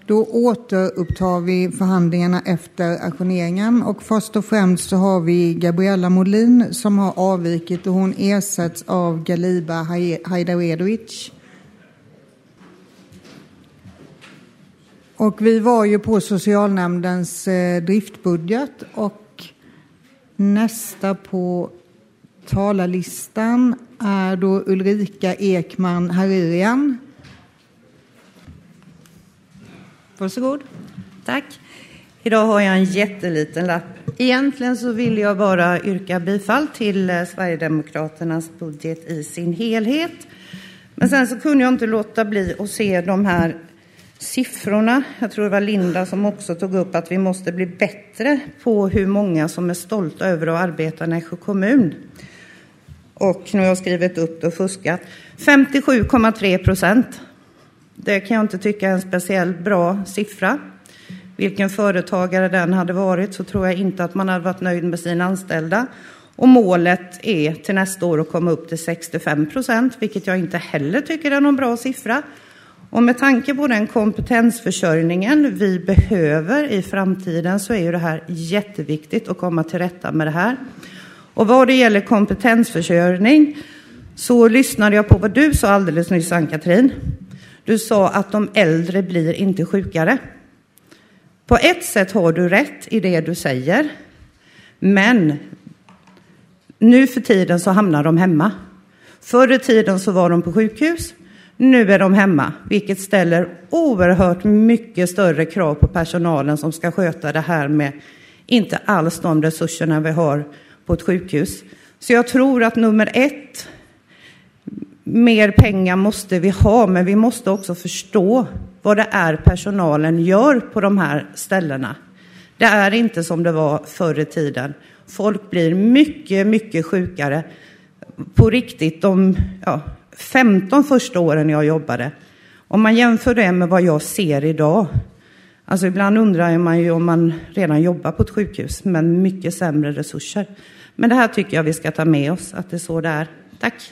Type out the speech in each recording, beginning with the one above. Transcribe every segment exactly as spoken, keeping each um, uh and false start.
Då återupptar vi förhandlingarna efter ajourneringen och först och främst så har vi Gabriella Molin som har avvikit och hon ersätts av Galiba Hajdaredovic. Och vi var ju på socialnämndens eh, driftbudget och nästa på talarlistan är då Ulrika Ekman Haririan. Varsågod. Tack. Idag har jag en jätteliten lapp. Egentligen så vill jag bara yrka bifall till Sverigedemokraternas budget i sin helhet. Men sen så kunde jag inte låta bli att se de här siffrorna. Jag tror det var Linda som också tog upp att vi måste bli bättre på hur många som är stolta över att arbeta i Nässjö kommun. Och nu har jag skrivit upp det och fuskat. femtiosju komma tre procent. Det kan jag inte tycka är en speciellt bra siffra. Vilken företagare den hade varit så tror jag inte att man hade varit nöjd med sina anställda. Och målet är till nästa år att komma upp till sextiofem procent, vilket jag inte heller tycker är någon bra siffra. Och med tanke på den kompetensförsörjningen vi behöver i framtiden så är ju det här jätteviktigt att komma till rätta med det här. Och vad det gäller kompetensförsörjning så lyssnade jag på vad du sa alldeles nyss, Ann-Katrin. Du sa att de äldre blir inte sjukare. På ett sätt har du rätt i det du säger. Men nu för tiden så hamnar de hemma. Förr i tiden så var de på sjukhus. Nu är de hemma. Vilket ställer oerhört mycket större krav på personalen som ska sköta det här med inte alls de resurserna vi har på ett sjukhus. Så jag tror att nummer ett, mer pengar måste vi ha, men vi måste också förstå vad det är personalen gör på de här ställena. Det är inte som det var förr i tiden. Folk blir mycket, mycket sjukare på riktigt de ja, femton första åren jag jobbade. Om man jämför det med vad jag ser idag. Alltså ibland undrar man ju om man redan jobbar på ett sjukhus med mycket sämre resurser. Men det här tycker jag vi ska ta med oss, att det är så det är. Tack.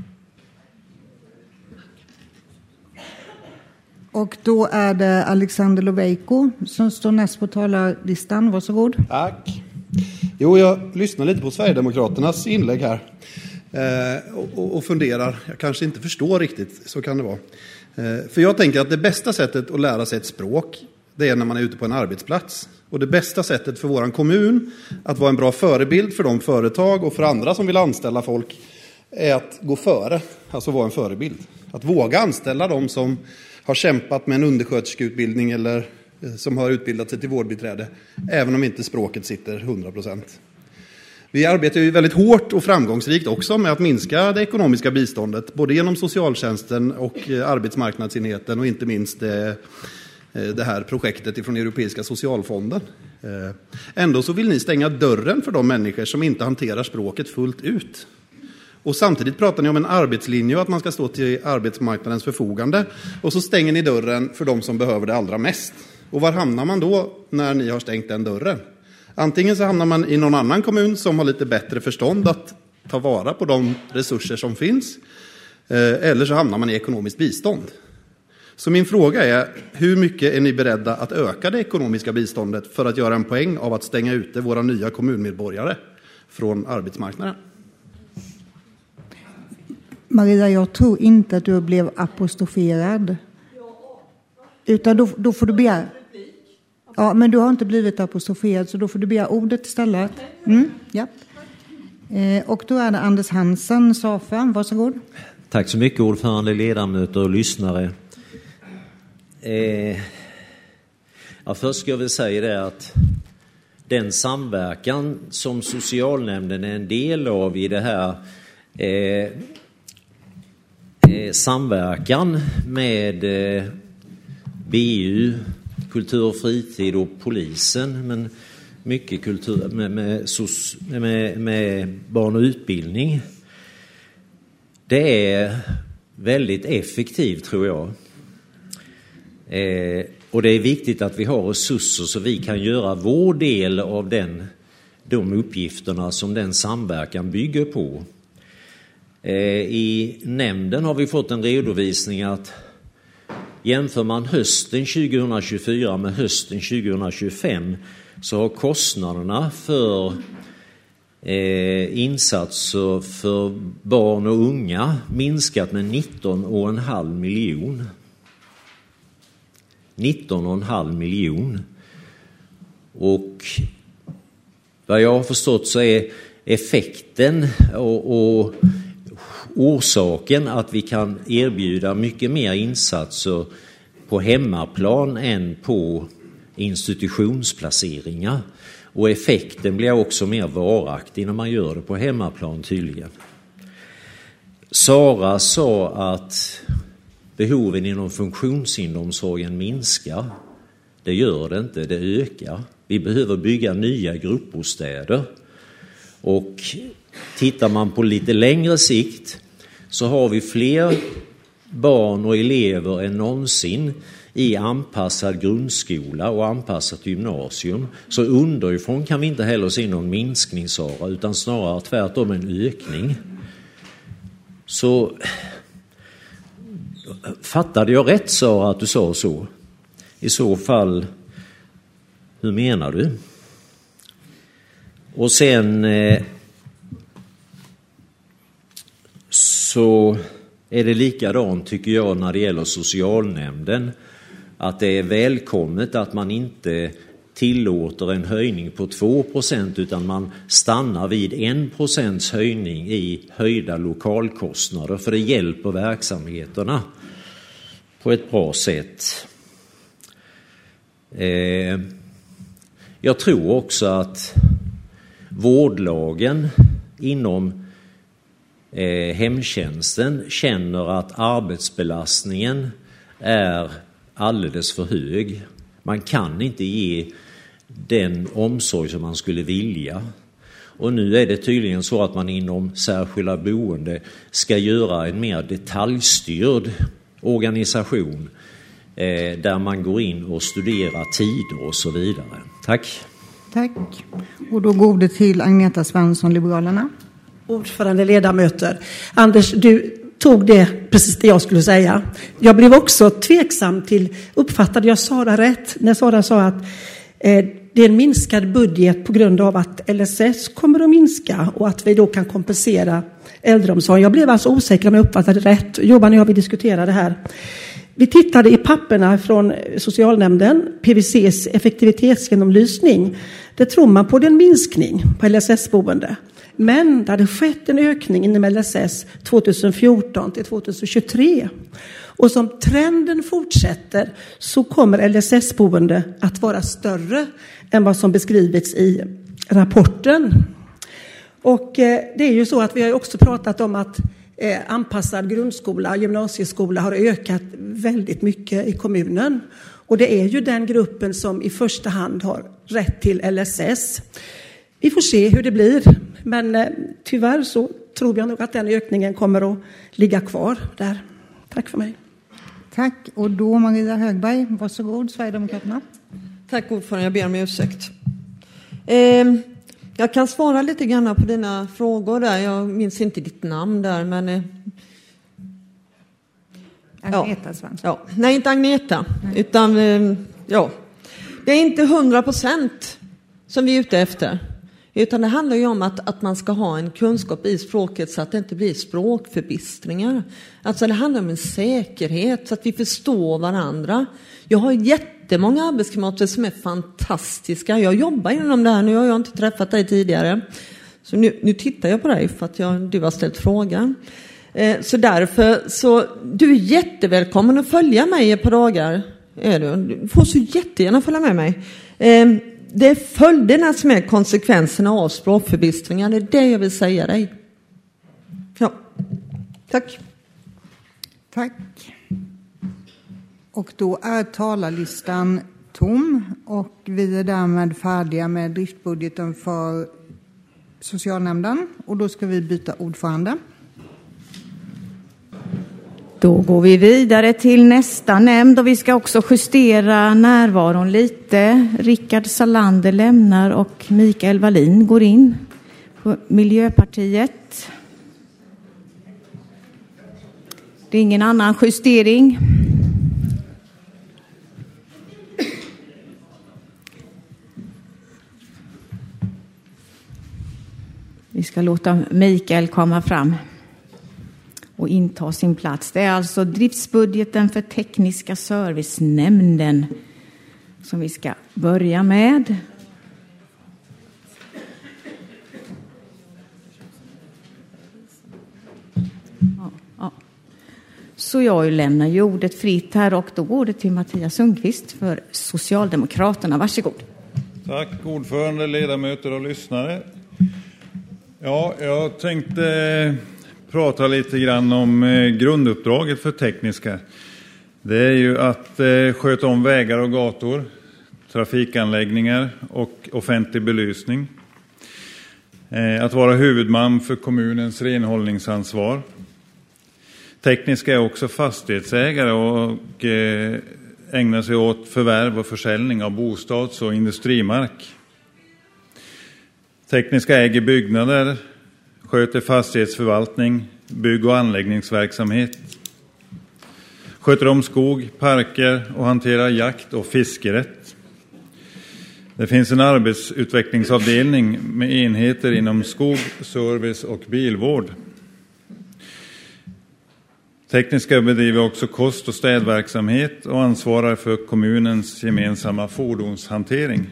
Och då är det Alexander Loveiko som står näst på talarlistan. Varsågod. Tack. Jo, jag lyssnar lite på Sverigedemokraternas inlägg här eh, och, och funderar. Jag kanske inte förstår riktigt, så kan det vara. Eh, för jag tänker att det bästa sättet att lära sig ett språk, det är när man är ute på en arbetsplats. Och det bästa sättet för våran kommun att vara en bra förebild för de företag och för andra som vill anställa folk är att gå före, alltså vara en förebild. Att våga anställa dem som har kämpat med en undersköterskeutbildning eller som har utbildat sig till vårdbiträde, även om inte språket sitter hundra procent. Vi arbetar ju väldigt hårt och framgångsrikt också med att minska det ekonomiska biståndet, både genom socialtjänsten och arbetsmarknadsenheten och inte minst det, det här projektet från Europeiska socialfonden. Ändå så vill ni stänga dörren för de människor som inte hanterar språket fullt ut. Och samtidigt pratar ni om en arbetslinje och att man ska stå till arbetsmarknadens förfogande. Och så stänger ni dörren för de som behöver det allra mest. Och var hamnar man då när ni har stängt den dörren? Antingen så hamnar man i någon annan kommun som har lite bättre förstånd att ta vara på de resurser som finns. Eller så hamnar man i ekonomiskt bistånd. Så min fråga är, hur mycket är ni beredda att öka det ekonomiska biståndet för att göra en poäng av att stänga ute våra nya kommunmedborgare från arbetsmarknaden? Maria, jag tror inte att du blev apostroferad. Utan då, då får du begära. Ja, men du har inte blivit apostroferad så då får du begära ordet istället. Mm, ja. Eh, och då är det Anders Hansen, Safa. Varsågod. Tack så mycket, ordförande, ledamöter och lyssnare. Eh, ja, först ska jag väl säga det att den samverkan som socialnämnden är en del av i det här eh, samverkan med B U, kultur och fritid och polisen, men mycket kultur med, med, med, med barn och utbildning. Det är väldigt effektivt, tror jag. Eh, och det är viktigt att vi har resurser så vi kan göra vår del av den, de uppgifterna som den samverkan bygger på. I nämnden har vi fått en redovisning att jämför man hösten tjugohundratjugofyra med hösten tjugohundratjugofem så har kostnaderna för eh, insatser för barn och unga minskat med nitton komma fem miljon. nitton komma fem miljon. Och vad jag har förstått så är effekten och, och orsaken att vi kan erbjuda mycket mer insatser på hemmaplan än på institutionsplaceringar. Och effekten blir också mer varaktig när man gör det på hemmaplan tydligen. Sara sa att behoven inom funktionshindersomsorgen minskar. Det gör det inte, det ökar. Vi behöver bygga nya gruppbostäder. Och tittar man på lite längre sikt så har vi fler barn och elever än någonsin i anpassad grundskola och anpassat gymnasium. Så underifrån kan vi inte heller se någon minskning, Sara, utan snarare tvärtom en ökning. Så fattade jag rätt, Sara, att du sa så? I så fall, hur menar du? Och sen eh, så är det likadant tycker jag när det gäller socialnämnden. Att det är välkommet att man inte tillåter en höjning på två procent utan man stannar vid en procents höjning i höjda lokalkostnader. För det hjälper verksamheterna på ett bra sätt. Eh, jag tror också att vårdlagen inom eh, hemtjänsten känner att arbetsbelastningen är alldeles för hög. Man kan inte ge den omsorg som man skulle vilja. Och nu är det tydligen så att man inom särskilda boende ska göra en mer detaljstyrd organisation eh, där man går in och studerar tider och så vidare. Tack. Tack. Och då går det till Agneta Svensson, Liberalerna. Ordförande, ledamöter. Anders, du tog det precis det jag skulle säga. Jag blev också tveksam till, uppfattade jag Sara rätt när Sara sa att eh, det är en minskad budget på grund av att L S S kommer att minska och att vi då kan kompensera äldreomsorg. Jag blev alltså osäker om jag uppfattade rätt. Jobban och jag, vi diskuterade det här. Vi tittade i papperna från socialnämnden, P V C:s effektivitetsgenomlysning. Där tror man på en minskning på L S S-boende. Men det hade skett en ökning inom L S S tjugohundrafjorton till tjugohundratjugotre. Och som trenden fortsätter så kommer L S S-boende att vara större än vad som beskrivits i rapporten. Och eh, det är ju så att vi har också pratat om att eh, anpassad grundskola, gymnasieskola har ökat väldigt mycket i kommunen. Och det är ju den gruppen som i första hand har rätt till L S S. Vi får se hur det blir. Men eh, tyvärr så tror jag nog att den ökningen kommer att ligga kvar där. Tack för mig. Tack. Och då Maria Högberg, varsågod, Sverigedemokraterna. Tack ordförande, jag ber om ursäkt. Eh, jag kan svara lite grann på dina frågor där. Jag minns inte ditt namn där, men... Eh, Agneta ja, Svensson. ja. Nej, inte Agneta. Nej. Utan, eh, ja. Det är inte hundra procent som vi är ute efter. Utan det handlar ju om att, att man ska ha en kunskap i språket så att det inte blir språkförbistringar. Alltså det handlar om en säkerhet så att vi förstår varandra. Jag har jättemånga arbetskamrater som är fantastiska. Jag jobbar inom det här, nu har jag inte träffat dig tidigare. Så nu, nu tittar jag på dig för att jag, du har ställt frågan. Eh, så därför, så du är jättevälkommen att följa mig ett par dagar. Är du? Du får så jättegärna följa med mig. Eh, Det är följderna som är konsekvenserna av språkförbistringar. Det är det jag vill säga dig. Ja, tack. Tack. Och då är talarlistan tom. Och vi är därmed färdiga med driftbudgeten för socialnämnden. Och då ska vi byta ordförande. Då går vi vidare till nästa nämnd och vi ska också justera närvaron lite. Rickard Salander lämnar och Mikael Wallin går in på Miljöpartiet. Det är ingen annan justering. ska låta Mikael komma fram och inta sin plats. Det är alltså driftsbudgeten för tekniska servicenämnden som vi ska börja med. Ja, ja. Så jag lämnar ju ordet fritt här och då går det till Mattias Sundqvist för Socialdemokraterna. Varsågod. Tack ordförande, ledamöter och lyssnare. Ja, jag tänkte prata lite grann om grunduppdraget för tekniska. Det är ju att sköta om vägar och gator, trafikanläggningar och offentlig belysning. Att vara huvudman för kommunens renhållningsansvar. Tekniska är också fastighetsägare och ägnar sig åt förvärv och försäljning av bostads- och industrimark. Tekniska äger byggnader, sköter fastighetsförvaltning, bygg- och anläggningsverksamhet. Sköter om skog, parker och hanterar jakt- och fiskerätt. Det finns en arbetsutvecklingsavdelning med enheter inom skog, service och bilvård. Tekniska bedriver också kost- och städverksamhet och ansvarar för kommunens gemensamma fordonshantering.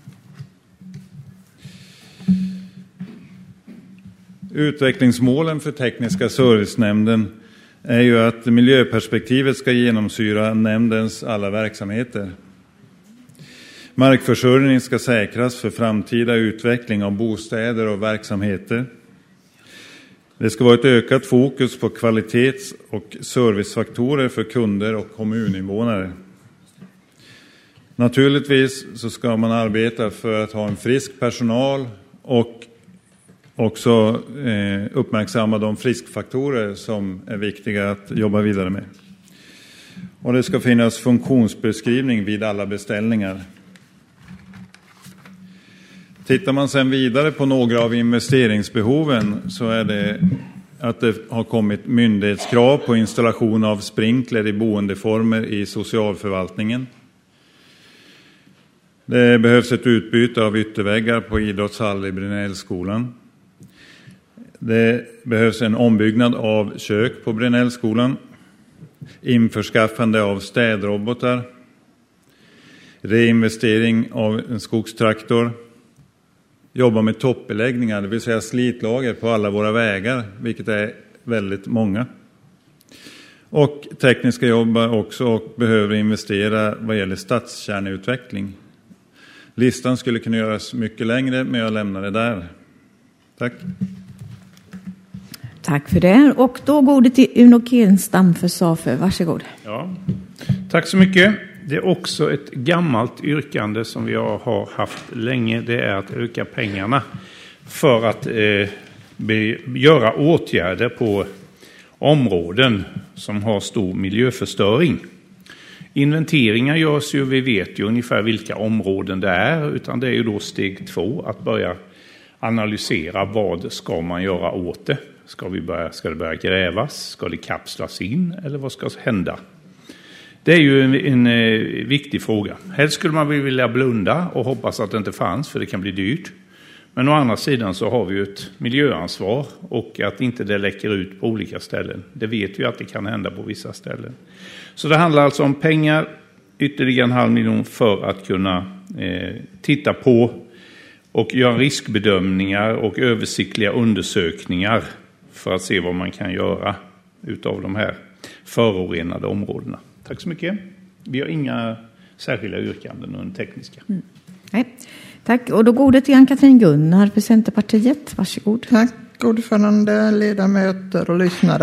Utvecklingsmålen för tekniska servicenämnden är ju att miljöperspektivet ska genomsyra nämndens alla verksamheter. Markförsörjning ska säkras för framtida utveckling av bostäder och verksamheter. Det ska vara ett ökat fokus på kvalitets- och servicefaktorer för kunder och kommuninvånare. Naturligtvis så ska man arbeta för att ha en frisk personal och också eh, uppmärksamma de friskfaktorer som är viktiga att jobba vidare med. Och det ska finnas funktionsbeskrivning vid alla beställningar. Tittar man sedan vidare på några av investeringsbehoven så är det att det har kommit myndighetskrav på installation av sprinkler i boendeformer i socialförvaltningen. Det behövs ett utbyte av ytterväggar på idrottshall i Brinellskolan. Det behövs en ombyggnad av kök på Brinellskolan. Införskaffande av städrobotar. Reinvestering av en skogstraktor. Jobba med toppbeläggningar, det vill säga slitlager på alla våra vägar, vilket är väldigt många. Och tekniska jobbar också och behöver investera vad gäller stadskärneutveckling. Listan skulle kunna göras mycket längre, men jag lämnar det där. Tack. Tack för det. Och då går det till Uno Kenstam för SAFE. Varsågod. Ja, tack så mycket. Det är också ett gammalt yrkande som vi har haft länge. Det är att öka pengarna för att eh, be, göra åtgärder på områden som har stor miljöförstöring. Inventeringar görs ju, vi vet ju ungefär vilka områden det är, utan det är ju då steg två att börja analysera vad ska man göra åt det. Ska, vi börja, ska det börja grävas? Ska det kapslas in? Eller vad ska hända? Det är ju en, en, en viktig fråga. Helst skulle man vilja blunda och hoppas att det inte fanns, för det kan bli dyrt. Men å andra sidan så har vi ju ett miljöansvar och att inte det läcker ut på olika ställen. Det vet vi att det kan hända på vissa ställen. Så det handlar alltså om pengar, ytterligare en halv miljon för att kunna eh, titta på och göra riskbedömningar och översiktliga undersökningar för att se vad man kan göra utav de här förorenade områdena. Tack så mycket. Vi har inga särskilda yrkanden under tekniska. Mm. Nej. Tack. Och då går det till Ann-Katrin Gunnar för Centerpartiet. Varsågod. Tack ordförande, ledamöter och lyssnare.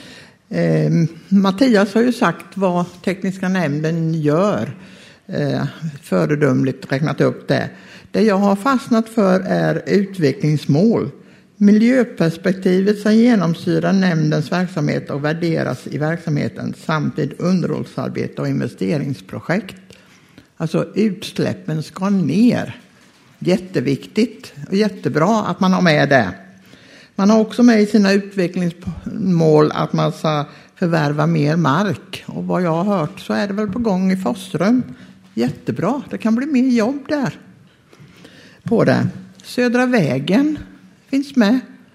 Eh, Mattias har ju sagt vad tekniska nämnden gör. Eh, föredömligt räknat upp det. Det jag har fastnat för är utvecklingsmål. Miljöperspektivet som genomsyrar nämndens verksamhet och värderas i verksamheten samt vid underhållsarbete och investeringsprojekt. Alltså utsläppen ska ner. Jätteviktigt och jättebra att man har med det. Man har också med i sina utvecklingsmål att man ska förvärva mer mark. Och vad jag har hört så är det väl på gång i Forsström. Jättebra, det kan bli mer jobb där på det. Södra vägen finns med.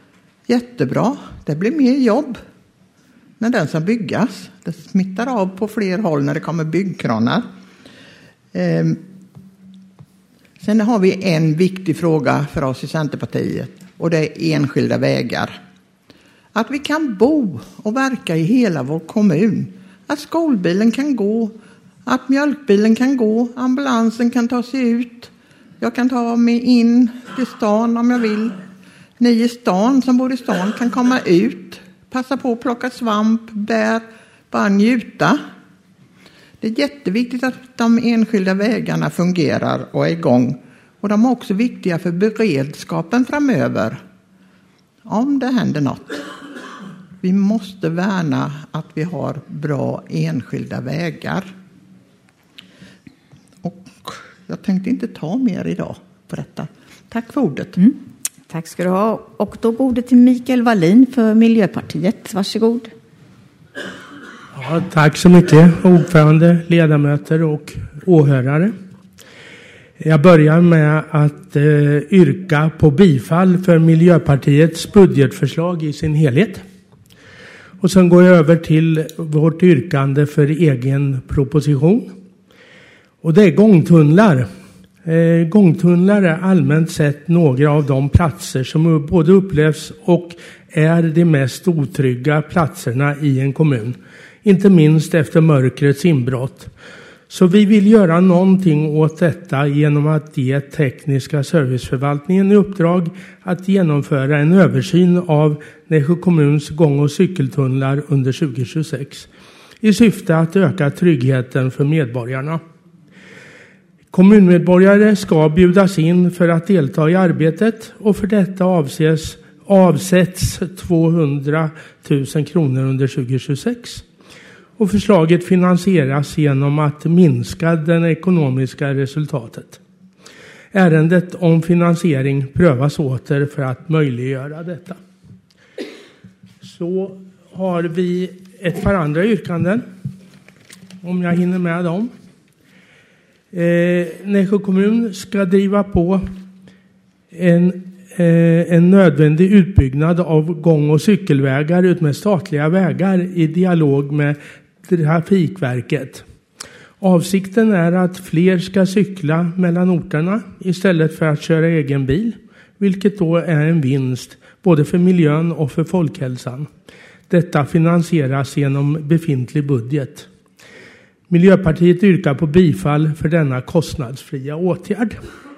Jättebra. Det blir mer jobb när den ska byggas. Det smittar av på fler håll när det kommer byggkranar. Ehm. Sen har vi en viktig fråga för oss i Centerpartiet och det är enskilda vägar. Att vi kan bo och verka i hela vår kommun. Att skolbilen kan gå, att mjölkbilen kan gå, ambulansen kan ta sig ut. Jag kan ta mig in till stan om jag vill. Ni i stan som bor i stan kan komma ut, passa på att plocka svamp, bär, bara njuta. Det är jätteviktigt att de enskilda vägarna fungerar och är igång. Och de är också viktiga för beredskapen framöver. Om det händer något. Vi måste värna att vi har bra enskilda vägar. Och jag tänkte inte ta mer idag på detta. Tack för ordet. Mm. Tack ska du ha. Och då går det till Mikael Wallin för Miljöpartiet. Varsågod. Ja, tack så mycket, ordförande, ledamöter och åhörare. Jag börjar med att eh, yrka på bifall för Miljöpartiets budgetförslag i sin helhet. Och sen går jag över till vårt yrkande för egen proposition. Och det är gångtunnlar. Eh, gångtunnlar är allmänt sett några av de platser som både upplevs och är de mest otrygga platserna i en kommun. Inte minst efter mörkrets inbrott. Så vi vill göra någonting åt detta genom att ge tekniska serviceförvaltningen i uppdrag att genomföra en översyn av Nässjö kommuns gång- och cykeltunnlar under tjugo tjugosex i syfte att öka tryggheten för medborgarna. Kommunmedborgare ska bjudas in för att delta i arbetet och för detta avses, avsätts tvåhundratusen kronor under tjugo tjugosex. Och förslaget finansieras genom att minska det ekonomiska resultatet. Ärendet om finansiering prövas åter för att möjliggöra detta. Så har vi ett par andra yrkanden, om jag hinner med dem. Eh, Nässjö kommun ska driva på en, eh, en nödvändig utbyggnad av gång- och cykelvägar utmed statliga vägar i dialog med Trafikverket. Avsikten är att fler ska cykla mellan orterna istället för att köra egen bil, vilket då är en vinst både för miljön och för folkhälsan. Detta finansieras genom befintlig budget. Miljöpartiet yrkar på bifall för denna kostnadsfria åtgärd.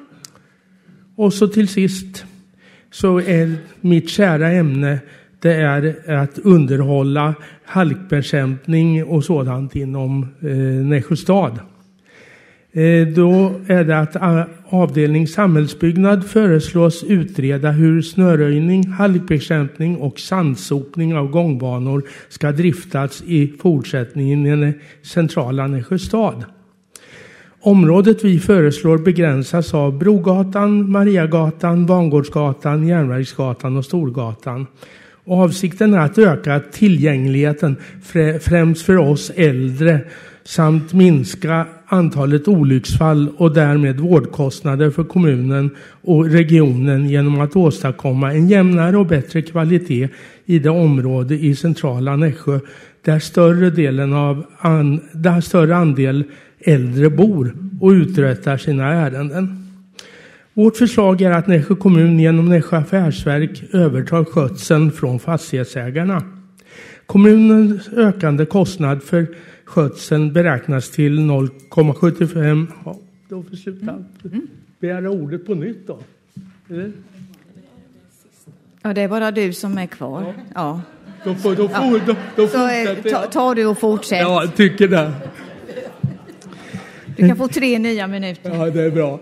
Och så till sist så är mitt kära ämne det är att underhålla halkbekämpning och sådant inom eh, Nässjö stad. Eh, då är det att avdelning samhällsbyggnad föreslås utreda hur snöröjning, halkbekämpning och sandsopning av gångbanor ska driftas i fortsättningen i den centrala Nässjö stad. Området vi föreslår begränsas av Brogatan, Mariagatan, Vangårdsgatan, Järnvägsgatan och Storgatan. Och avsikten är att öka tillgängligheten främst för oss äldre samt minska antalet olycksfall och därmed vårdkostnader för kommunen och regionen genom att åstadkomma en jämnare och bättre kvalitet i det område i centrala Nässjö där större delen av an, där större andel äldre bor och uträttar sina ärenden. Vårt förslag är att Nässjö kommun genom Nässjö affärsverk övertar skötseln från fastighetsägarna. Kommunens ökande kostnad för skötseln beräknas till noll komma sjuttiofem. Ja, då får sluta mm. begära ordet på nytt då. Eller? Ja, det är bara du som är kvar. Ja. ja. Då får, då får, ja. då, då Så ta, tar du och fortsätt. Ja, jag tycker det. Du kan få tre nya minuter. Ja, det är bra.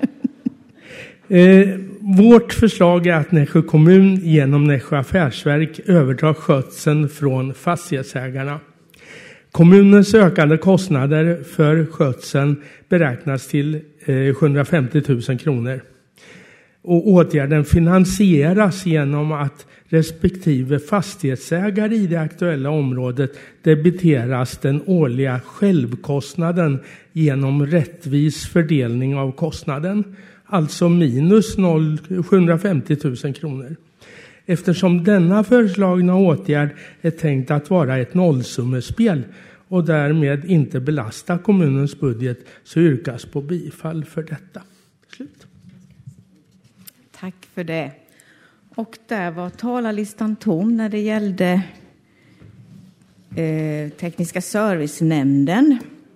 Eh, vårt förslag är att Nässjö kommun genom Nässjö affärsverk övertar skötseln från fastighetsägarna. Kommunens ökande kostnader för skötseln beräknas till eh, sjuhundrafemtio tusen kronor. Och åtgärden finansieras genom att respektive fastighetsägare i det aktuella området debiteras den årliga självkostnaden genom rättvis fördelning av kostnaden. Alltså minus sjuhundrafemtio tusen kronor. eftersom denna föreslagna åtgärd är tänkt att vara ett nollsummespel och därmed inte belasta kommunens budget, så yrkas på bifall för detta. Slut. Tack för det. Och där var talarlistan tom när det gällde eh, tekniska servicenämnden.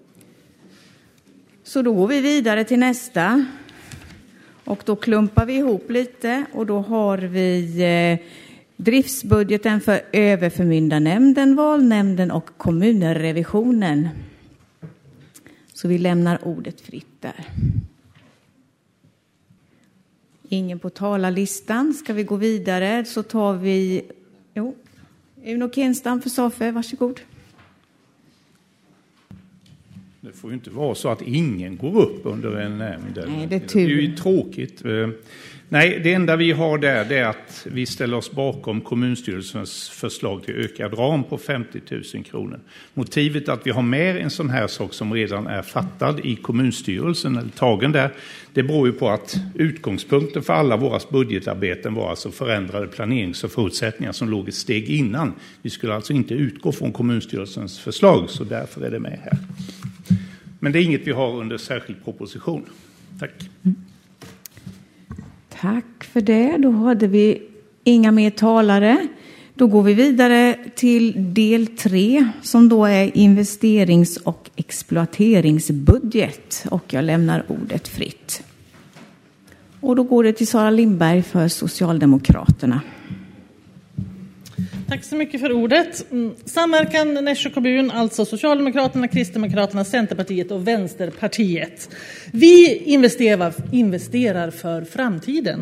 Så då går vi vidare till nästa. Och då klumpar vi ihop lite och då har vi eh, driftsbudgeten för överförmyndarnämnden, valnämnden och kommunrevisionen. Så vi lämnar ordet fritt där. Ingen på talarlistan. Ska vi gå vidare så tar vi... Jo, Uno Kenstam för Safe, varsågod. Det får ju inte vara så att ingen går upp under en nämnd. Nej, det är tur. Det är ju tråkigt. Nej, det enda vi har där det är att vi ställer oss bakom kommunstyrelsens förslag till ökad ram på femtio tusen kronor. Motivet att vi har med en sån här sak som redan är fattad i kommunstyrelsen eller tagen där, det beror ju på att utgångspunkten för alla våra budgetarbeten var alltså förändrade planerings- och förutsättningar som låg ett steg innan. Vi skulle alltså inte utgå från kommunstyrelsens förslag, så därför är det med här. Men det är inget vi har under särskild proposition. Tack. Mm. Tack för det. Då hade vi inga mer talare. Då går vi vidare till del tre som då är investerings- och exploateringsbudget. Och jag lämnar ordet fritt. Och då går det till Sara Lindberg för Socialdemokraterna. Tack så mycket för ordet. Samverkan Nässjö kommun, alltså Socialdemokraterna, Kristdemokraterna, Centerpartiet och Vänsterpartiet. Vi investerar, investerar för framtiden.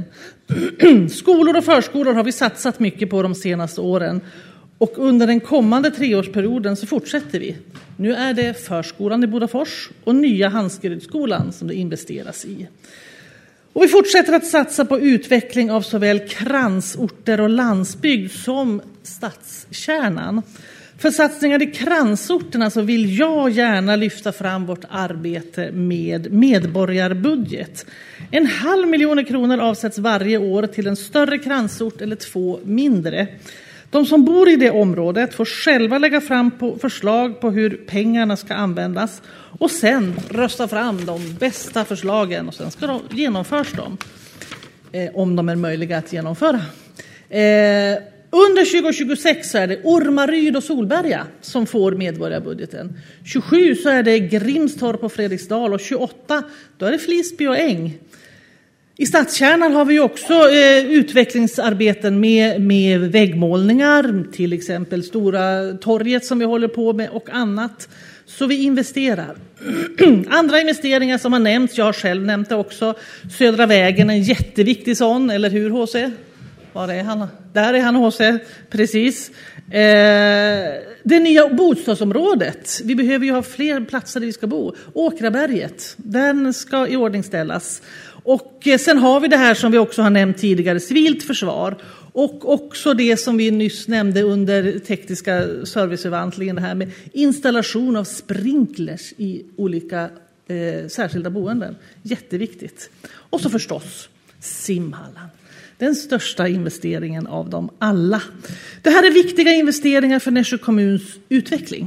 Skolor och förskolor har vi satsat mycket på de senaste åren. Och under den kommande treårsperioden så fortsätter vi. Nu är det förskolan i Bodafors och nya Handskerydsskolan som det investeras i. Och vi fortsätter att satsa på utveckling av såväl kransorter och landsbygd som stadskärnan. För satsningar i kransorterna så vill jag gärna lyfta fram vårt arbete med medborgarbudget. En halv miljoner kronor avsätts varje år till en större kransort eller två mindre. De som bor i det området får själva lägga fram på förslag på hur pengarna ska användas och sen rösta fram de bästa förslagen och sen ska de, genomförs de eh, om de är möjliga att genomföra. Eh, under tjugo tjugosex så är det Ormaryd och Solberga som får medborgarbudgeten. tjugosju så är det Grimstorp och Fredriksdal och tjugoåtta då är det Flisby och Äng. I stadskärnan har vi också eh, utvecklingsarbeten med, med väggmålningar, till exempel Stora torget som vi håller på med och annat. Så vi investerar. Andra investeringar som har nämnts, jag har själv nämnt det också. Södra vägen, en jätteviktig sån, eller hur H C? Var är han? Där är han H C, precis. Eh, det nya bostadsområdet, vi behöver ju ha fler platser där vi ska bo. Åkraberget, den ska i ordning ställas. Och sen har vi det här som vi också har nämnt tidigare, civilt försvar. Och också det som vi nyss nämnde under tekniska serviceförvaltningen, det här med installation av sprinklers i olika eh, särskilda boenden. Jätteviktigt. Och så förstås simhallen. Den största investeringen av dem alla. Det här är viktiga investeringar för Nässjö kommuns utveckling.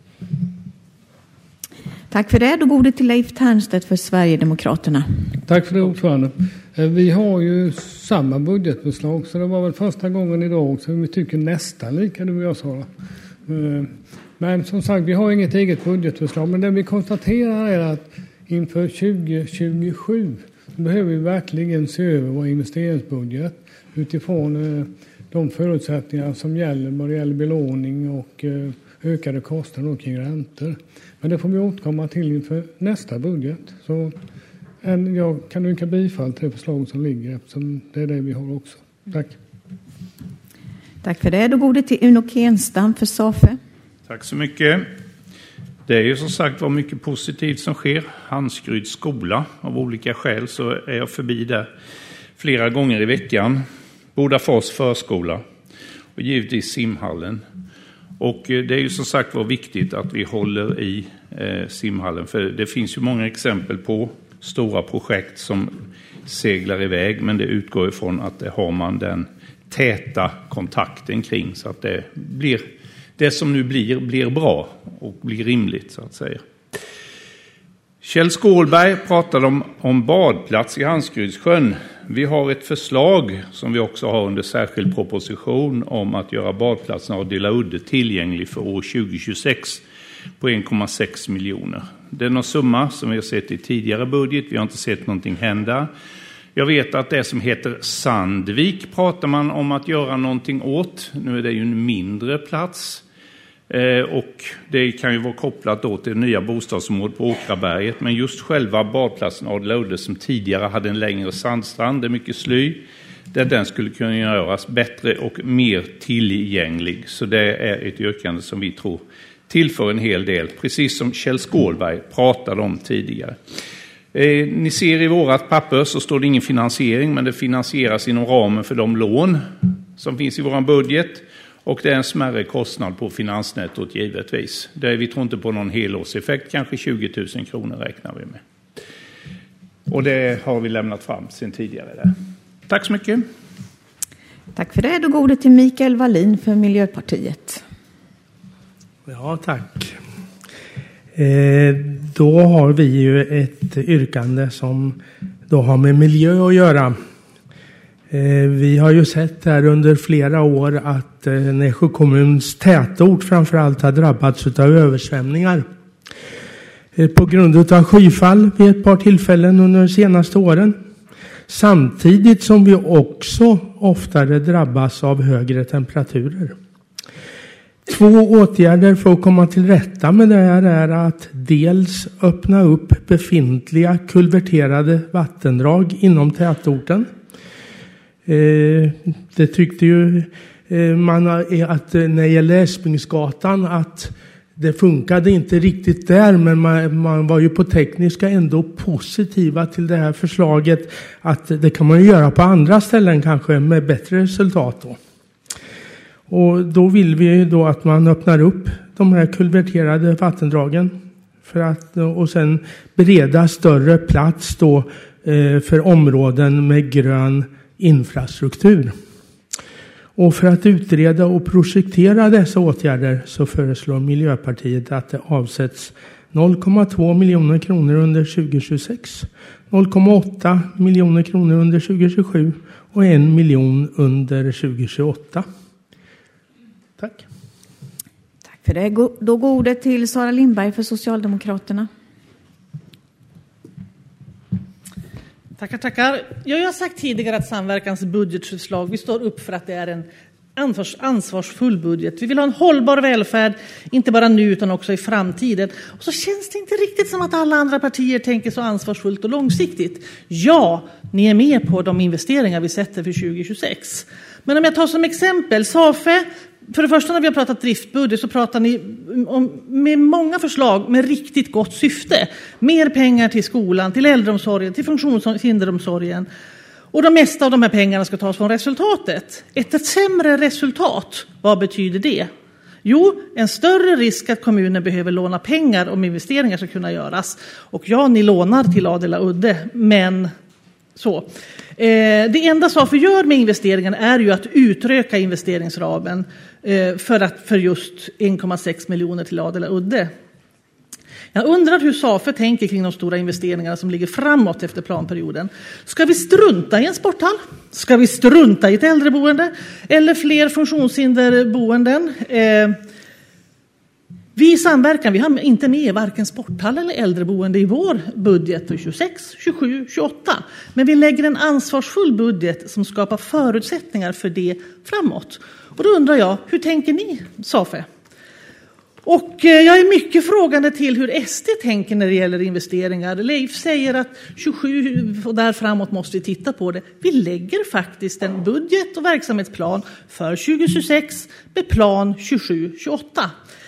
Tack för det. Då går det till Leif Ternstedt för Sverigedemokraterna. Tack för det, ordförande. Vi har ju samma budgetförslag, så det var väl första gången idag så vi tycker nästan lika, du och jag, Sara. Men som sagt, vi har inget eget budgetförslag, men det vi konstaterar är att inför tjugo tjugosju behöver vi verkligen se över vår investeringsbudget utifrån de förutsättningar som gäller vad det gäller belåning och ökade kostnader kring räntor. Men det får vi återkomma till inför nästa budget. Så en, jag kan yrka bifall till det förslag som ligger eftersom det är det vi har också. Tack. Tack för det. Då går det till Uno Kenstam för Safe. Tack så mycket. Det är ju som sagt var mycket positivt som sker. Handskeryds skola, av olika skäl så är jag förbi där flera gånger i veckan. Bodafors förskola och givetvis simhallen. Och det är ju som sagt var viktigt att vi håller i eh, simhallen. För det finns ju många exempel på stora projekt som seglar iväg. Men det utgår ifrån att det har man den täta kontakten kring så att det blir det som nu blir, blir bra och blir rimligt så att säga. Kjell Skålberg pratade om, om badplats i Hanskrydssjön. Vi har ett förslag som vi också har under särskild proposition om att göra badplatsen Adela Udde tillgänglig för år tjugo tjugosex på en komma sex miljoner. Det är någon summa som vi har sett i tidigare budget. Vi har inte sett någonting hända. Jag vet att det som heter Sandvik pratar man om att göra någonting åt. Nu är det ju en mindre plats. Eh, och det kan ju vara kopplat då till det nya bostadsområdet på Åkraberget. Men just själva badplatsen Adela Udde som tidigare hade en längre sandstrand, det är mycket sly. Där den skulle kunna göras bättre och mer tillgänglig. Så det är ett yrkande som vi tror tillför en hel del. Precis som Kjell Skålberg pratade om tidigare. Eh, ni ser i vårat papper så står det ingen finansiering, men det finansieras inom ramen för de lån som finns i vår budget. Och det är en smärre kostnad på finansnettot givetvis. Det, vi tror inte på någon helårseffekt, kanske tjugo tusen kronor räknar vi med. Och det har vi lämnat fram sedan tidigare där. Tack så mycket. Tack för det. Då går ordet till Mikael Wallin för Miljöpartiet. Ja, tack. Eh, då har vi ju ett yrkande som då har med miljö att göra. Eh, vi har ju sett här under flera år att eh, Nässjö kommuns tätort framförallt har drabbats av översvämningar. Eh, på grund av skyfall vid ett par tillfällen under de senaste åren. Samtidigt som vi också oftare drabbas av högre temperaturer. Två åtgärder för att komma till rätta med det här är att dels öppna upp befintliga kulverterade vattendrag inom tätorten. Eh, det tyckte ju eh, man att när det gäller Espingsgatan att det funkade inte riktigt där, men man, man var ju på tekniska ändå positiva till det här förslaget att det kan man ju göra på andra ställen kanske med bättre resultat då. Och då vill vi då att man öppnar upp de här kulverterade vattendragen för att, och sen bereda större plats då eh, för områden med grön infrastruktur. Och för att utreda och projektera dessa åtgärder så föreslår Miljöpartiet att det avsätts noll komma två miljoner kronor under tjugo tjugosex, noll komma åtta miljoner kronor under tjugo tjugosju och en miljon under tjugo tjugoåtta. Tack. Tack för det. Då går ordet till Sara Lindberg för Socialdemokraterna. Tackar, tackar. Jag har sagt tidigare att samverkans budgetförslag, vi står upp för att det är en ansvars, ansvarsfull budget. Vi vill ha en hållbar välfärd, inte bara nu utan också i framtiden. Och så känns det inte riktigt som att alla andra partier tänker så ansvarsfullt och långsiktigt. Ja, ni är med på de investeringar vi sätter för tjugo tjugosex. Men om jag tar som exempel, SAFE, för det första när vi har pratat driftbudget så pratar ni om, med många förslag med riktigt gott syfte. Mer pengar till skolan, till äldreomsorgen, till funktionshinderomsorgen. Och de mesta av de här pengarna ska tas från resultatet. Ett, ett sämre resultat, vad betyder det? Jo, en större risk att kommunen behöver låna pengar om investeringar ska kunna göras. Och ja, ni lånar till Adela Udde, men så. Eh, det enda SAFE gör med investeringen är ju att utöka investeringsramen eh, för, att, för just en komma sex miljoner till Adela Udde. Jag undrar hur SAFE tänker kring de stora investeringarna som ligger framåt efter planperioden. Ska vi strunta i en sporthall? Ska vi strunta i ett äldreboende? Eller fler funktionshinderboenden? Eh, vi i samverkan, vi har inte med varken sporthall eller äldreboende i vår budget för tjugosex, tjugosju, tjugoåtta. Men vi lägger en ansvarsfull budget som skapar förutsättningar för det framåt. Och då undrar jag, hur tänker ni, SAFE? Och jag är mycket frågande till hur S D tänker när det gäller investeringar. Leif säger att tjugosju och där framåt måste vi titta på det. Vi lägger faktiskt en budget och verksamhetsplan för tjugo tjugosex med plan tjugosju tjugoåtta.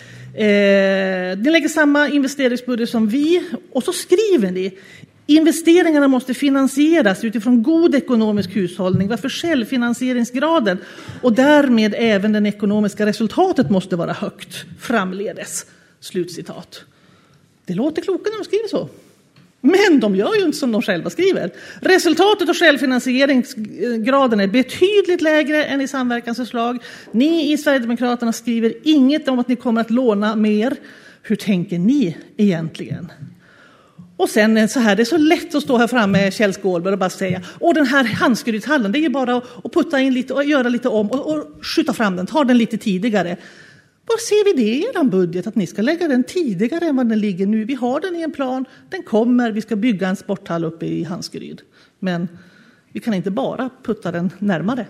Eh, ni lägger samma investeringsbudget som vi och så skriver ni: investeringarna måste finansieras utifrån god ekonomisk hushållning, varför självfinansieringsgraden och därmed även det ekonomiska resultatet måste vara högt framledes. Slutcitat. Det låter klokt när de skriver så. Men de gör ju inte som de själva skriver. Resultatet och självfinansieringsgraden är betydligt lägre än i samverkansförslag. Ni i Sverigedemokraterna skriver inget om att ni kommer att låna mer. Hur tänker ni egentligen? Och sen så här, det är så lätt att stå här framme med Kjell Skålberg och bara säga, åh den här handskurithallen, det är ju bara att putta in lite och göra lite om och, och skjuta fram den, ta den lite tidigare. Var ser vi det i er budget, att ni ska lägga den tidigare än vad den ligger nu? Vi har den i en plan, den kommer, vi ska bygga en sporthall uppe i Hanskeryd. Men vi kan inte bara putta den närmare.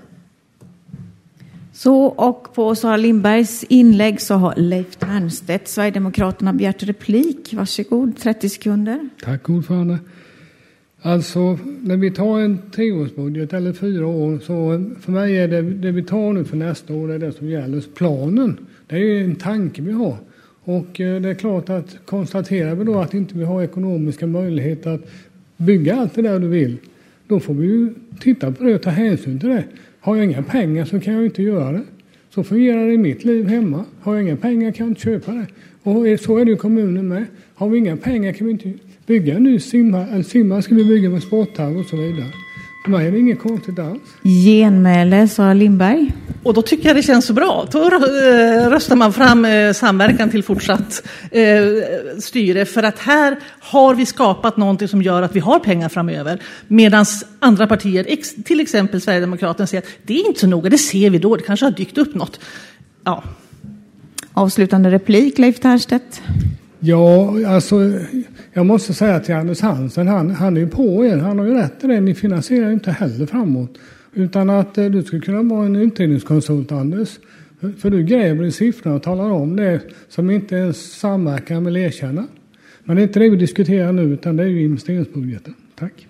Så, och på Sara Lindbergs inlägg så har Leif Ternstedt, Sverigedemokraterna, begärt replik. Varsågod, trettio sekunder. Tack ordförande. Alltså, när vi tar en treårsbudget eller fyra år, så för mig är det, det vi tar nu för nästa år, det är det som gäller planen. Det är ju en tanke vi har. Och det är klart att konstaterar vi då att inte vi har ekonomiska möjligheter att bygga allt det där du vill, då får vi ju titta på det och ta hänsyn till det. Har jag inga pengar så kan jag inte göra det. Så fungerar det i mitt liv hemma. Har jag inga pengar kan jag inte köpa det. Och så är det i kommunen med. Har vi inga pengar kan vi inte bygga en ny simma. Eller simma ska vi bygga med sporthall och så vidare. För mig är det inget konstigt alls. Genmäle, Sara Lindberg. Och då tycker jag det känns så bra. Då röstar man fram samverkan till fortsatt styre. För att här har vi skapat någonting som gör att vi har pengar framöver. Medan andra partier, till exempel Sverigedemokraterna, säger att det är inte så noga. Det ser vi då. Det kanske har dykt upp något. Ja. Avslutande replik, Leif Ternstedt. Ja, alltså jag måste säga till Anders Hansen, han, han är ju på er. Han har ju rätt i det. Ni finansierar inte heller framåt. Utan att eh, du skulle kunna vara en utredningskonsult, Anders. För, för du gräver i siffrorna och talar om det som inte ens samverkan vill erkänna. Men det är inte det vi diskuterar nu, utan det är ju investeringsbudgeten. Tack.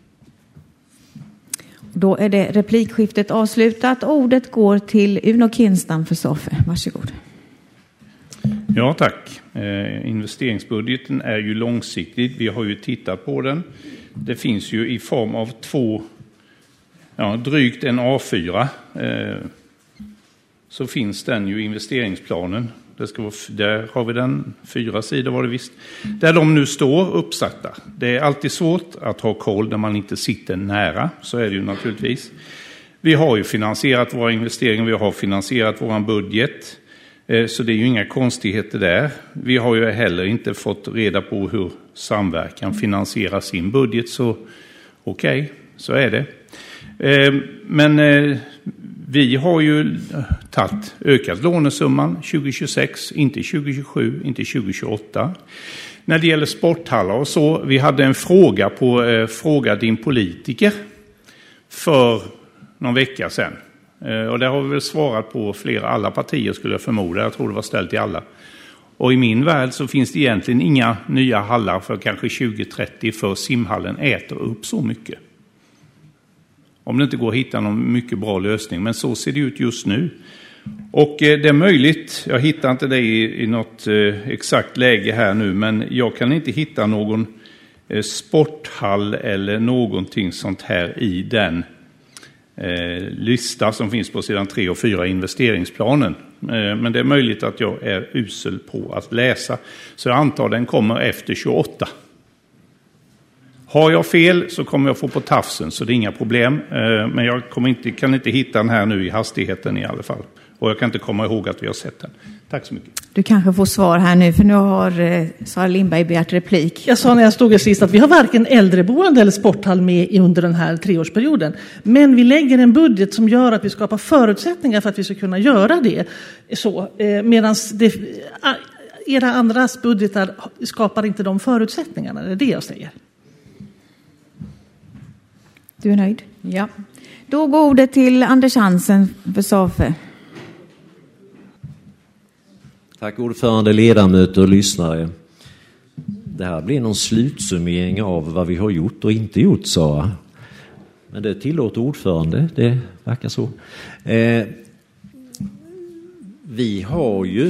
Då är det replikskiftet avslutat. Ordet går till Uno Kinstam för Sofe. Varsågod. Ja, tack. Eh, investeringsbudgeten är ju långsiktig. Vi har ju tittat på den. Det finns ju i form av två, ja, drygt en A fyra. Eh, så finns den ju investeringsplanen. Det ska vara, där har vi den, fyra sidor var det visst. Där de nu står uppsatta. Det är alltid svårt att ha koll när man inte sitter nära. Så är det ju naturligtvis. Vi har ju finansierat våra investeringar. Vi har finansierat vår budget. Så det är ju inga konstigheter där. Vi har ju heller inte fått reda på hur samverkan finansierar sin budget. Så okej, okay, så är det. Men vi har ju tagit ökat lånesumman tjugo tjugosex, inte tjugo tjugosju, inte tjugo tjugoåtta. När det gäller sporthallar och så, vi hade en fråga på Fråga din politiker för någon vecka sedan. Och det har vi väl svarat på flera, alla partier skulle jag förmoda. Jag tror det var ställt till alla. Och i min värld så finns det egentligen inga nya hallar för kanske tjugo trettio, för simhallen äter upp så mycket. Om det inte går att hitta någon mycket bra lösning. Men så ser det ut just nu. Och det är möjligt, jag hittar inte det i, i något eh, exakt läge här nu. Men jag kan inte hitta någon eh, sporthall eller någonting sånt här i den Eh, lista som finns på sidan tre och fyra i investeringsplanen. Eh, men det är möjligt att jag är usel på att läsa. Så jag antar den kommer efter tjugoåtta. Har jag fel så kommer jag få på tafsen, så det är inga problem. Eh, men jag kommer inte, kan inte hitta den här nu i hastigheten i alla fall. Och jag kan inte komma ihåg att vi har sett den. Tack så mycket. Du kanske får svar här nu, för nu har eh, Sara Lindberg begärt replik. Jag sa när jag stod här sist att vi har varken äldreboende eller sporthall med under den här treårsperioden. Men vi lägger en budget som gör att vi skapar förutsättningar för att vi ska kunna göra det. Så, eh, medan det, era andras budgetar skapar inte de förutsättningarna. Det är det jag säger. Du är nöjd? Ja. Då går ordet till Anders Hansen för Sofe. Tack ordförande, ledamöter och lyssnare. Det här blir någon slutsummering av vad vi har gjort och inte gjort, Sara. Men det tillåter ordförande, det verkar så. Eh, vi har ju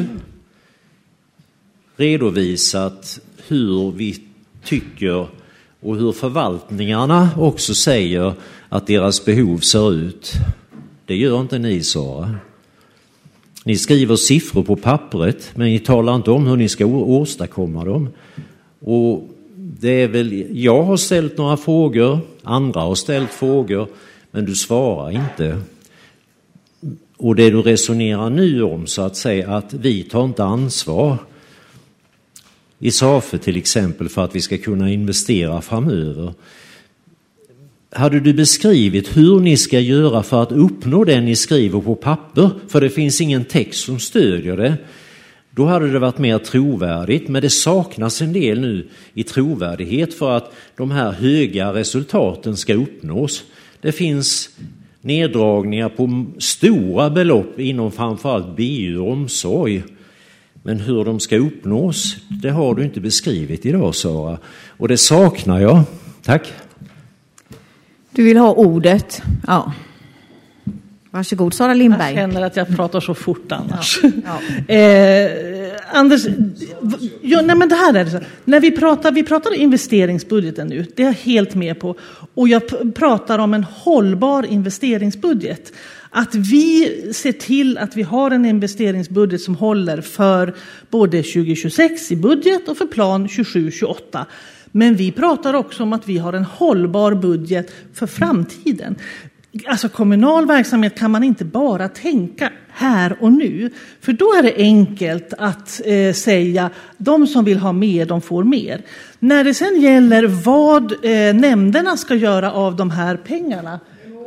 redovisat hur vi tycker och hur förvaltningarna också säger att deras behov ser ut. Det gör inte ni, Sara. Ni skriver siffror på pappret, men ni talar inte om hur ni ska åstadkomma dem. Och det är väl, jag har ställt några frågor, andra har ställt frågor, men du svarar inte. Och det du resonerar nu om, så att säga, att vi tar inte ansvar i SAFE till exempel för att vi ska kunna investera framöver. Hade du beskrivit hur ni ska göra för att uppnå det ni skriver på papper, för det finns ingen text som stödjer det, då hade det varit mer trovärdigt. Men det saknas en del nu i trovärdighet för att de här höga resultaten ska uppnås. Det finns neddragningar på stora belopp inom framförallt B U och omsorg. Men hur de ska uppnås, det har du inte beskrivit idag, Sara. Och det saknar jag. Tack. Du vill ha ordet. Ja. Varsågod, Sara Lindberg. Jag känner att jag pratar så fort annars. Ja. Ja. eh, Anders, ja, nej men det här är det så. När vi pratar, vi pratar investeringsbudgeten nu, det är jag helt med på. Och jag p- pratar om en hållbar investeringsbudget. Att vi ser till att vi har en investeringsbudget som håller för både tjugo tjugosex i budget och för plan tjugosju tjugoåtta. Men vi pratar också om att vi har en hållbar budget för framtiden. Alltså kommunal verksamhet kan man inte bara tänka här och nu. För då är det enkelt att eh, säga de som vill ha mer, de får mer. När det sen gäller vad eh, nämnderna ska göra av de här pengarna.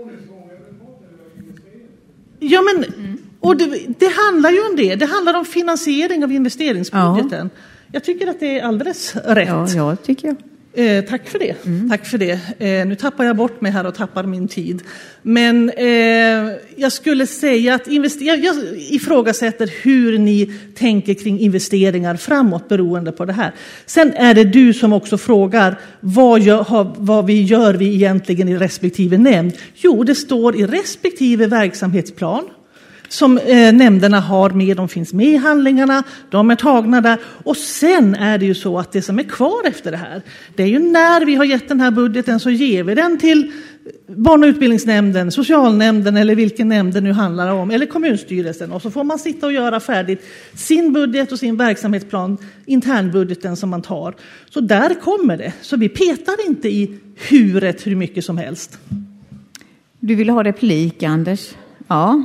Ja, men och det, det handlar ju om det. Det handlar om finansiering av investeringsbudgeten. Ja. Jag tycker att det är alldeles rätt. Ja, ja tycker jag. Eh, tack för det. Mm. Tack för det. Eh, nu tappar jag bort mig här och tappar min tid. Men eh, jag skulle säga att invester- jag, jag ifrågasätter hur ni tänker kring investeringar framåt beroende på det här. Sen är det du som också frågar vad, gör, ha, vad vi gör vi egentligen i respektive nämnd. Jo, det står i respektive verksamhetsplan som eh, nämnderna har med, de finns med i handlingarna, de är tagna där. Och sen är det ju så att det som är kvar efter det här, det är ju när vi har gett den här budgeten så ger vi den till barn- och utbildningsnämnden, socialnämnden eller vilken nämnd det nu handlar om, eller kommunstyrelsen. Och så får man sitta och göra färdigt sin budget och sin verksamhetsplan, internbudgeten som man tar. Så där kommer det. Så vi petar inte i huret hur mycket som helst. Du vill ha replik, Anders? Ja.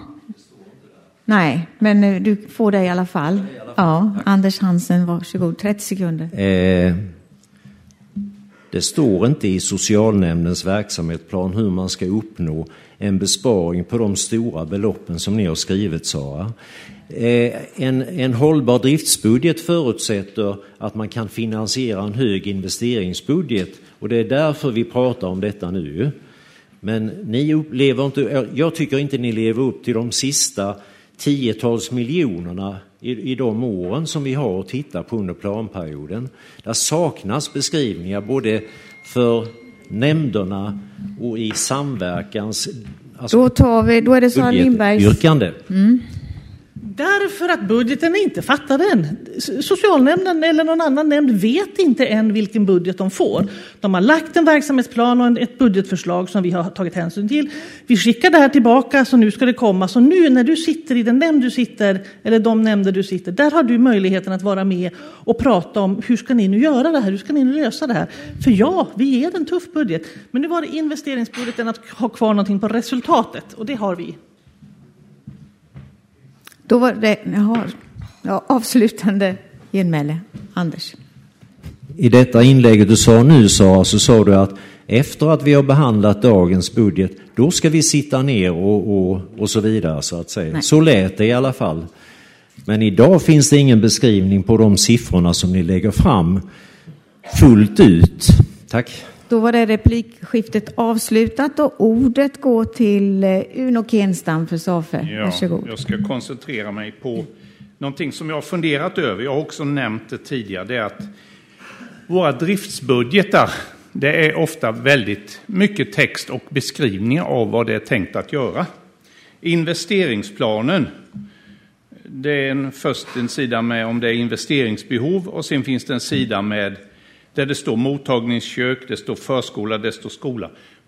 Nej, men du får det i alla fall. Ja, Anders Hansen, varsågod. trettio sekunder. Eh, det står inte i socialnämndens verksamhetsplan hur man ska uppnå en besparing på de stora beloppen som ni har skrivit, Sara. Eh, en, en hållbar driftsbudget förutsätter att man kan finansiera en hög investeringsbudget. Och det är därför vi pratar om detta nu. Men ni lever inte, jag tycker inte ni lever upp till de sista tiotals miljonerna i, i de åren som vi har att titta på under planperioden. Där saknas beskrivningar både för nämnderna och i samverkans... Alltså, då, tar vi, då är det Sara Lindbergs yrkande. Mm. Därför att budgeten är inte fattad än. Socialnämnden eller någon annan nämnd vet inte än vilken budget de får. De har lagt en verksamhetsplan och ett budgetförslag som vi har tagit hänsyn till. Vi skickar det här tillbaka, så nu ska det komma. Så nu när du sitter i den nämnd du sitter, eller de nämnder du sitter, där har du möjligheten att vara med och prata om hur ska ni nu göra det här, hur ska ni nu lösa det här. För ja, vi ger en tuff budget. Men nu var det investeringsbudgeten att ha kvar någonting på resultatet, och det har vi. Då var det jaha, ja, avslutande genmäle. Anders. I detta inlägget du sa nu, Sara, så sa du att efter att vi har behandlat dagens budget, då ska vi sitta ner och, och, och så vidare, så att säga. Nej. Så lät det i alla fall. Men idag finns det ingen beskrivning på de siffrorna som ni lägger fram fullt ut. Tack. Då var det replikskiftet avslutat och ordet går till Uno Kenstam för SAFE. Ja, varsågod. Jag ska koncentrera mig på någonting som jag har funderat över. Jag har också nämnt det tidigare. Det är att våra driftsbudgetar, det är ofta väldigt mycket text och beskrivningar av vad det är tänkt att göra. Investeringsplanen, det är en, först en sida med om det är investeringsbehov, och sen finns det en sida med där det står mottagningskök, det står förskola, det står skola.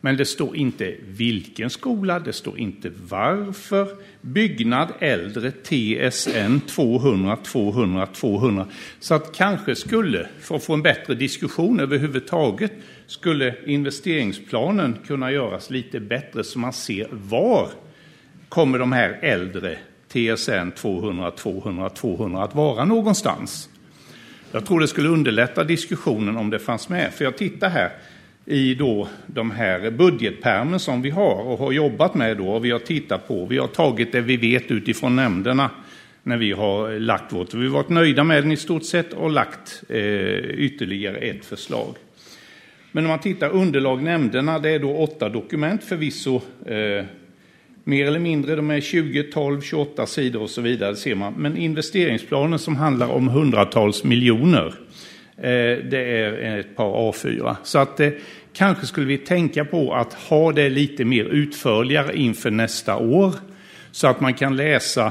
Men det står inte vilken skola, det står inte varför. Byggnad äldre T S N tvåhundra, tvåhundra, tvåhundra. Så att kanske skulle, för att få en bättre diskussion överhuvudtaget, skulle investeringsplanen kunna göras lite bättre så man ser var kommer de här äldre T S N tvåhundra, tvåhundra, tvåhundra att vara någonstans. Jag tror det skulle underlätta diskussionen om det fanns med. För jag tittar här i då de här budgetpärmen som vi har och har jobbat med då. Och vi har tittat på, vi har tagit det vi vet utifrån nämnderna när vi har lagt vårt. Vi har varit nöjda med den i stort sett och lagt eh, ytterligare ett förslag. Men om man tittar underlag nämnderna, det är då åtta dokument förvisso. Eh, mer eller mindre, de är tjugo, tolv, tjugoåtta sidor och så vidare, ser man. Men investeringsplanen som handlar om hundratals miljoner, eh, det är ett par A fyra. Så att eh, kanske skulle vi tänka på att ha det lite mer utförligare inför nästa år. Så att man kan läsa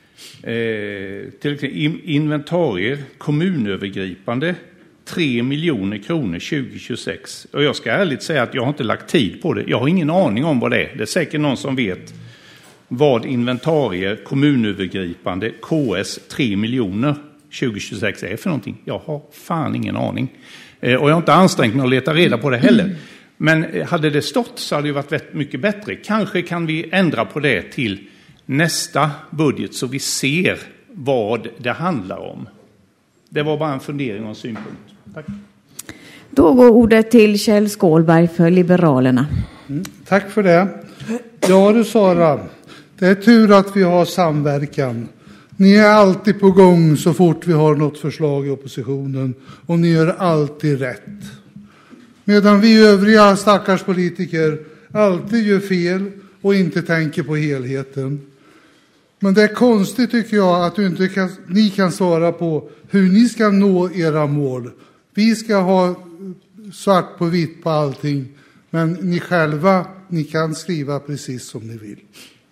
eh, till exempel inventarier, kommunövergripande, tre miljoner kronor tjugo tjugosex. Och jag ska ärligt säga att jag har inte lagt tid på det. Jag har ingen aning om vad det är. Det är säkert någon som vet vad inventarier, kommunövergripande, K S tre miljoner tjugo tjugosex är för någonting. Jag har fan ingen aning. Eh, och jag har inte ansträngt mig att leta reda på det heller. Men hade det stått så hade det varit mycket bättre. Kanske kan vi ändra på det till nästa budget så vi ser vad det handlar om. Det var bara en fundering och en synpunkt. Tack. Då går ordet till Kjell Skålberg för Liberalerna. Mm, tack för det. Ja du Sara, det är tur att vi har samverkan. Ni är alltid på gång så fort vi har något förslag i oppositionen och ni gör alltid rätt. Medan vi övriga stackars politiker alltid gör fel och inte tänker på helheten. Men det är konstigt tycker jag att du inte kan, ni kan svara på hur ni ska nå era mål. Vi ska ha svart på vitt på allting. Men ni själva, ni kan skriva precis som ni vill.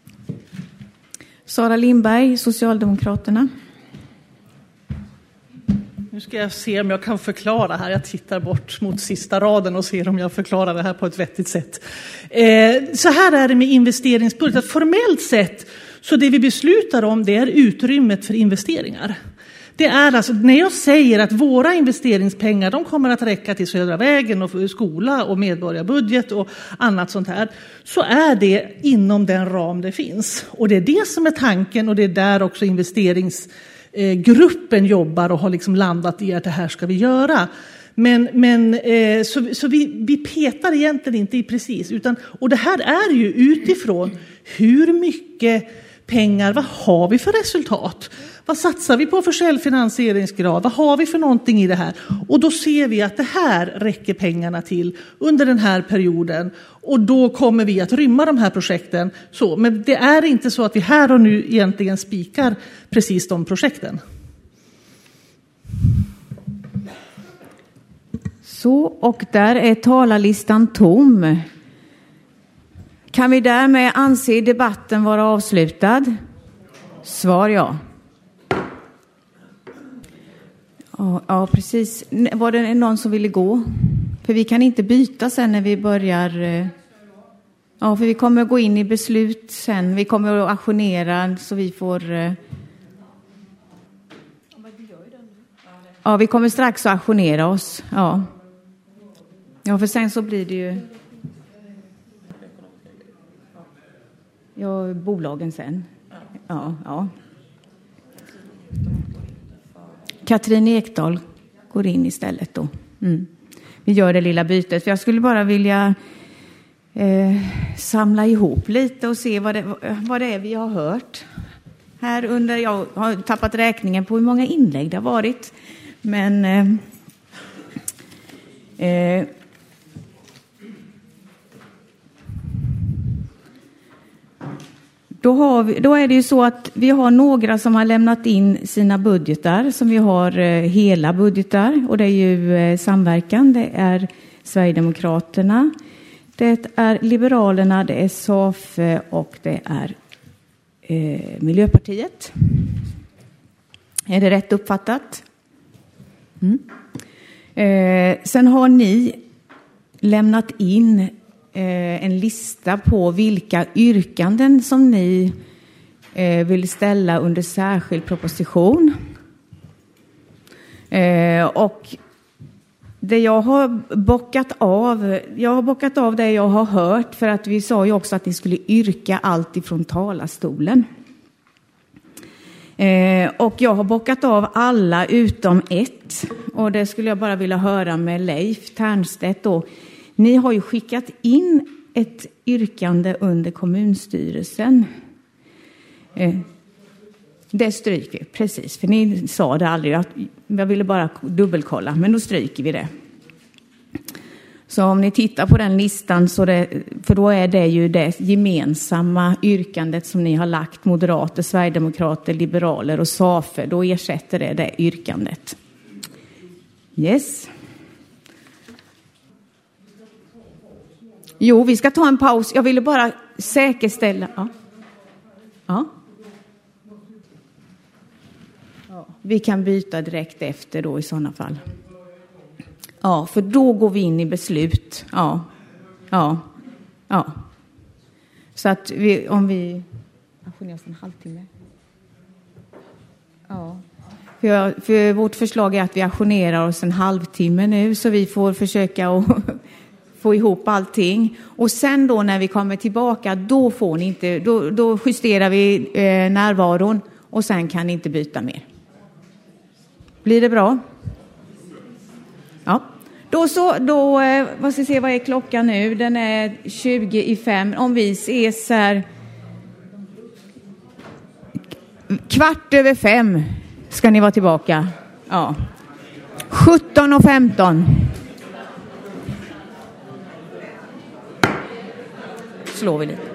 Sara Lindberg, Socialdemokraterna. Nu ska jag se om jag kan förklara här. Jag tittar bort mot sista raden och ser om jag förklarar det här på ett vettigt sätt. Eh, så här är det med investeringsbudget. Formellt sett så det vi beslutar om det är utrymmet för investeringar. Det är alltså, när jag säger att våra investeringspengar de kommer att räcka till Södra vägen och skola och medborgarbudget och annat sånt här, så är det inom den ram det finns. Och det är det som är tanken och det är där också investeringsgruppen jobbar och har liksom landat i att det här ska vi göra. Men, men eh, så, så vi, vi petar egentligen inte i precis, utan, och det här är ju utifrån hur mycket pengar, vad har vi för resultat? Vad satsar vi på för självfinansieringsgrad? Vad har vi för någonting i det här? Och då ser vi att det här räcker pengarna till under den här perioden. Och då kommer vi att rymma de här projekten. Så, men det är inte så att vi här och nu egentligen spikar precis de projekten. Så, och där är talarlistan tom. Kan vi därmed anse debatten vara avslutad? Svar ja. Ja, ja, precis. Var det någon som ville gå? För vi kan inte byta sen när vi börjar. Ja, för vi kommer att gå in i beslut sen. Vi kommer att auktionera så vi får. Ja, vi kommer strax att auktionera oss. Ja. Ja, för sen så blir det ju. Ja, bolagen sen. Ja, ja. Katrin Ekdahl går in istället då. Mm. Vi gör det lilla bytet. För jag skulle bara vilja eh, samla ihop lite och se vad det, vad det är vi har hört. Här under, jag har tappat räkningen på hur många inlägg det har varit. Men eh, eh, Då, har vi, då är det ju så att vi har några som har lämnat in sina budgetar som vi har eh, hela budgetar och det är ju eh, samverkan, det är Sverigedemokraterna, det är Liberalerna, det är S A F och det är eh, Miljöpartiet. Är det rätt uppfattat? Mm. Eh, sen har ni lämnat in eh, en lista på vilka yrkanden som ni eh, vill ställa under särskild proposition. Eh, och det jag har bockat av, jag har bockat av det jag har hört, för att vi sa ju också att ni skulle yrka allt ifrån talarstolen. Eh, och jag har bockat av alla utom ett, och det skulle jag bara vilja höra med Leif Ternstedt då. Ni har ju skickat in ett yrkande under kommunstyrelsen. Eh, det stryker vi, precis, för ni sa det aldrig. Att, jag ville bara dubbelkolla, men då stryker vi det. Så om ni tittar på den listan, så det, för då är det ju det gemensamma yrkandet som ni har lagt, moderater, sverigedemokrater, liberaler och S A F E, då ersätter det det yrkandet. Yes. Jo, vi ska ta en paus. Jag ville bara säkerställa. Ja. Ja. Vi kan byta direkt efter då i sådana fall. Ja, för då går vi in i beslut. Ja, ja, ja. Så att vi, om vi... Ajourneras en halvtimme. Ja. För, för vårt förslag är att vi ajournerar oss en halvtimme nu, så vi får försöka att få ihop allting. Och sen då när vi kommer tillbaka, då får ni inte... Då, då justerar vi eh, närvaron, och sen kan ni inte byta mer. Blir det bra? Ja. Då så, då, vad ska jag se, vad är klockan nu? Den är tjugo i fem. Om vi ses här kvart över fem ska ni vara tillbaka. Ja. sjutton och femton. Slår vi lite.